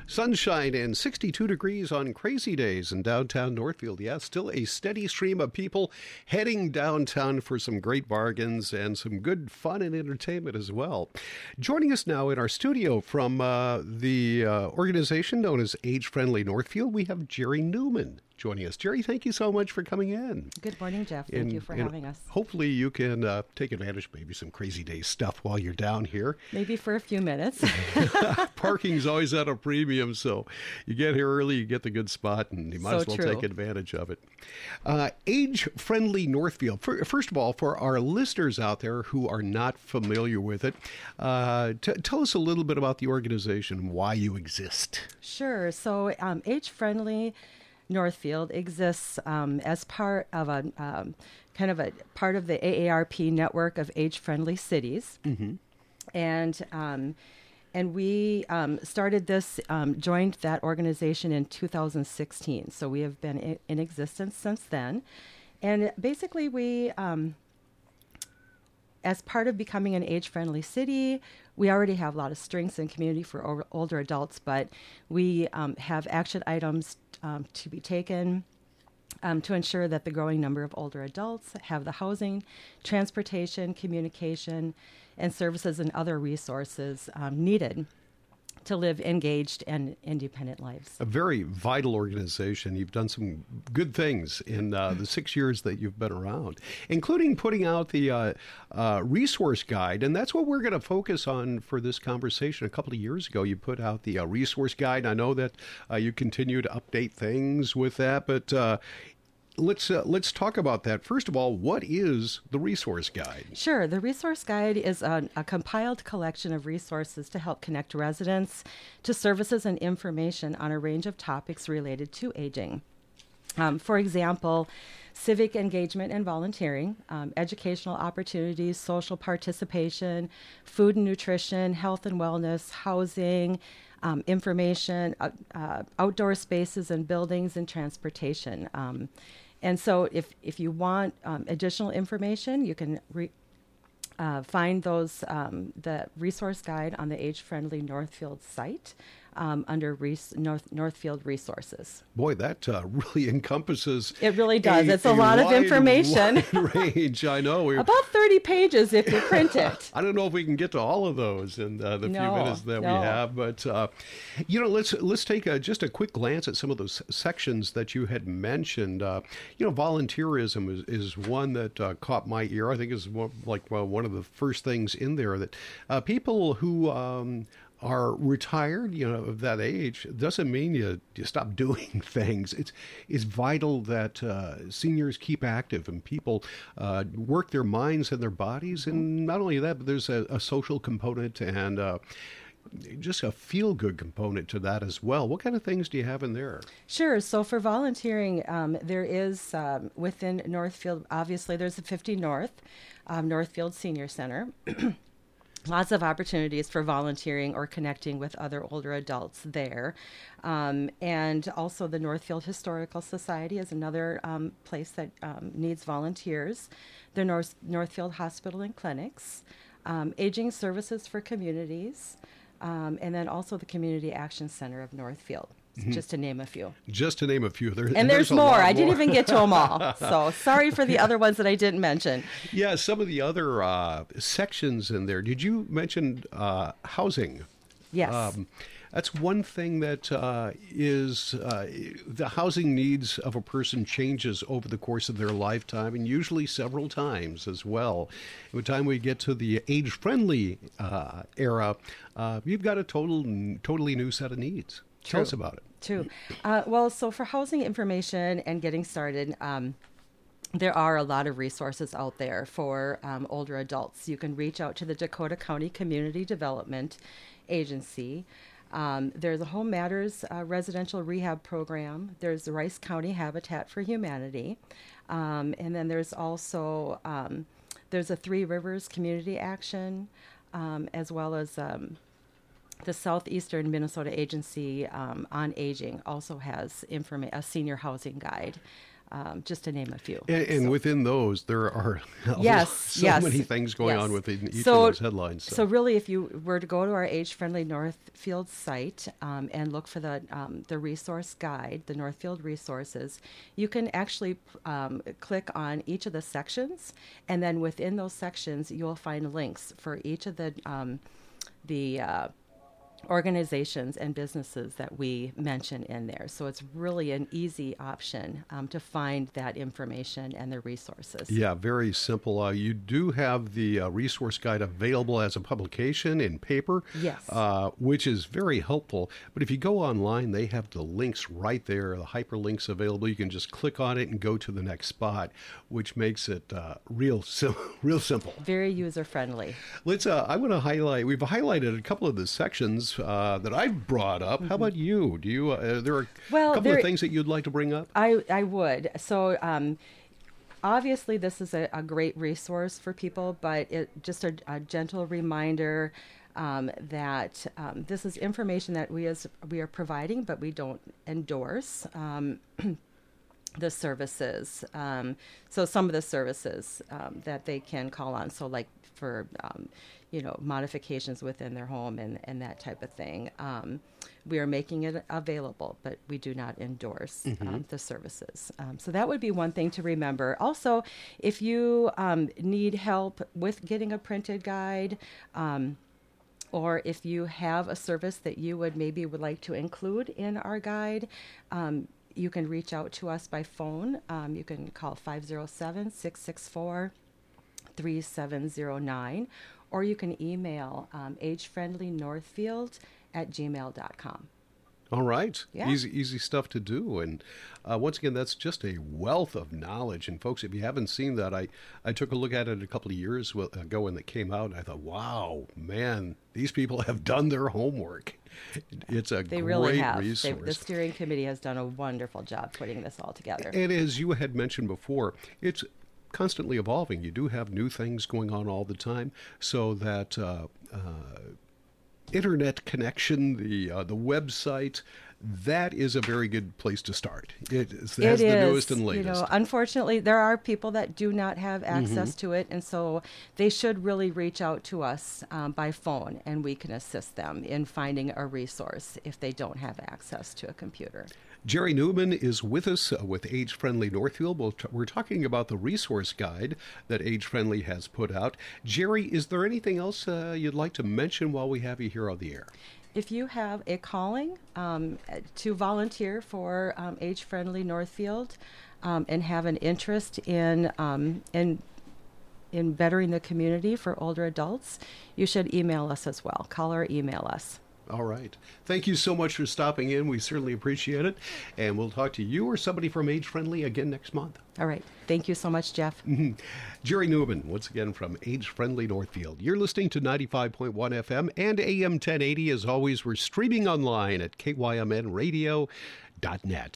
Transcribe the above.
Sunshine and 62 degrees on crazy days in downtown Northfield. Yeah, still a steady stream of people heading downtown for some great bargains and some good fun and entertainment as well. Joining us now in our studio from the organization known as Age Friendly Northfield, we have Jerry Newman joining us. Jerry, thank you so much for coming in. Good morning, Jeff. Thank you for having us. Hopefully you can take advantage of maybe some crazy day stuff while you're down here. Maybe for a few minutes. Parking's always at a premium, so you get here early, you get the good spot, and you might as well take advantage of it. Age-friendly Northfield. First of all, for our listeners out there who are not familiar with it, tell us a little bit about the organization, why you exist. Sure. So Age-friendly Northfield exists as part of a part of the AARP network of age-friendly cities, and we started this, joined that organization in 2016. So we have been in existence since then, and basically we. As part of becoming an age-friendly city, we already have a lot of strengths in community for older adults, but we have action items to be taken to ensure that the growing number of older adults have the housing, transportation, communication, and services and other resources needed to live engaged and independent lives. A very vital organization. You've done some good things in the 6 years that you've been around, including putting out the resource guide, and that's what we're going to focus on for this conversation. A couple of years ago, you put out the resource guide. I know that you continue to update things with that, but let's talk about that. First of all, what is the resource guide? Sure. The resource guide is a compiled collection of resources to help connect residents to services and information on a range of topics related to aging. For example, civic engagement and volunteering, educational opportunities, social participation, food and nutrition, health and wellness, housing, information, outdoor spaces and buildings, and transportation. And so if you want additional information, you can find those the resource guide on the Age Friendly Northfield site under Northfield Resources. Boy, that really encompasses. It really does. It's a lot of information. Wide range, I know. About 30 pages if you print it. I don't know if we can get to all of those in the few minutes that we have, but let's take just a quick glance at some of those sections that you had mentioned. Volunteerism is one that caught my ear. I think is one of the first things in there that people who are retired, of that age, doesn't mean you stop doing things. It's vital that seniors keep active and people work their minds and their bodies. And not only that, but there's a social component and just a feel-good component to that as well. What kind of things do you have in there? Sure. So for volunteering, there is within Northfield, obviously there's the 50 North, Northfield Senior Center. Lots of opportunities for volunteering or connecting with other older adults there. And also the Northfield Historical Society is another place that needs volunteers. The Northfield Hospital and Clinics, Aging Services for Communities, and then also the Community Action Center of Northfield. Just to name a few. Just to name a few. There's more. I didn't even get to them all. So sorry for the other ones that I didn't mention. Yeah, some of the other sections in there. Did you mention housing? Yes. That's one thing that is the housing needs of a person changes over the course of their lifetime, and usually several times as well. By the time we get to the age-friendly era, you've got a totally new set of needs. Tell us about it. True. So for housing information and getting started, there are a lot of resources out there for older adults. You can reach out to the Dakota County Community Development Agency. There's a Home Matters residential rehab program. There's the Rice County Habitat for Humanity. And then there's also there's a Three Rivers Community Action, as well as the Southeastern Minnesota Agency on Aging also has a senior housing guide. just to name a few. And within those, there are many things going on within each of those headlines. So really, if you were to go to our Age-Friendly Northfield site and look for the resource guide, the Northfield resources, you can actually click on each of the sections, and then within those sections, you'll find links for each of the organizations and businesses that we mention in there. So it's really an easy option to find that information and the resources. Yeah, very simple. You do have the resource guide available as a publication in paper, yes, which is very helpful. But if you go online, they have the links right there, the hyperlinks available. You can just click on it and go to the next spot, which makes it real simple. Very user-friendly. I want to highlight, we've highlighted a couple of the sections that I've brought up. How about you? Do you? There are a couple of things that you'd like to bring up? I would. So obviously this is a great resource for people, but just a gentle reminder that this is information that we are providing, but we don't endorse the services. So some of the services that they can call on. So like for modifications within their home and that type of thing. We are making it available, but we do not endorse the services. So that would be one thing to remember. Also, if you need help with getting a printed guide, or if you have a service that you would like to include in our guide, you can reach out to us by phone. You can call 507-664-3709, or you can email agefriendlynorthfield@gmail.com. All right. Yeah. Easy stuff to do. And once again, that's just a wealth of knowledge. And folks, if you haven't seen that, I took a look at it a couple of years ago when it came out, and I thought, wow, man, these people have done their homework. It's a they great really have. resource. The steering committee has done a wonderful job putting this all together. And as you had mentioned before, it's constantly evolving. You do have new things going on all the time, so that internet connection, the website, that is a very good place to start. It has the newest and latest. Unfortunately, there are people that do not have access to it, and so they should really reach out to us by phone, and we can assist them in finding a resource if they don't have access to a computer. Jerry Newman is with us with Age Friendly Northfield. We're talking about the resource guide that Age Friendly has put out. Jerry, is there anything else you'd like to mention while we have you here on the air? If you have a calling to volunteer for Age Friendly Northfield and have an interest in bettering the community for older adults, you should email us as well. Call or email us. All right. Thank you so much for stopping in. We certainly appreciate it. And we'll talk to you or somebody from Age Friendly again next month. All right. Thank you so much, Jeff. Jerry Newman, once again from Age Friendly Northfield. You're listening to 95.1 FM and AM 1080. As always, we're streaming online at kymnradio.net.